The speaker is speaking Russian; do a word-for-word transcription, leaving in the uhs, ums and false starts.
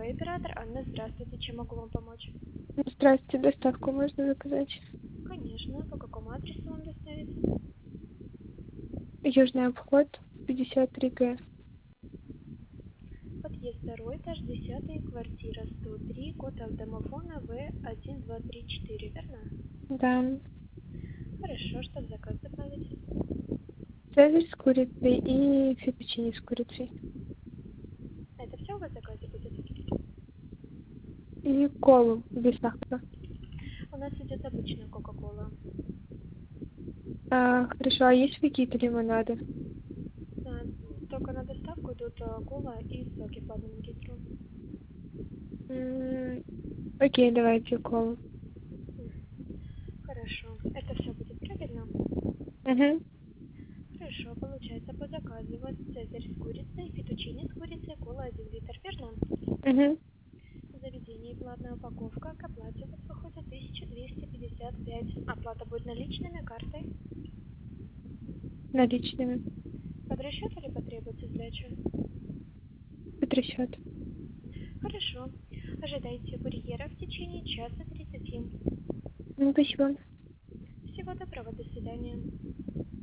сотовый оператор Анна. Здравствуйте, чем могу вам помочь? Здравствуйте, доставку можно заказать? Конечно, по какому адресу вам доставить? Южный обход, пятьдесят три Г. Подъезд второй, этаж десятый, квартира сто три, код автомофона В один два три четыре, верно? Да. Хорошо, что в заказ добавить? Цезарь с курицей и фетучини с курицей. Это все у вас в заказе будет? И колу без сахара. У нас идет обычная кока-кола. А, хорошо, а есть какие-то лимонады? Да, только на доставку идут а, кола и соки по одному литру. М, окей, давайте колу. Хорошо, это все будет правильно? Угу. Хорошо, получается по заказу у вас цезарь с курицей, фетучини с курицей, кола один литр, верно? Угу. Заведение и платная упаковка, к оплате у вас выходит тысяча двести пятьдесят пять. Оплата будет наличными, картой. Наличными. Под расчет или потребуется сдача? Под расчет. Хорошо. Ожидайте курьера в течение часа тридцати. Ну, спасибо. Всего доброго, до свидания.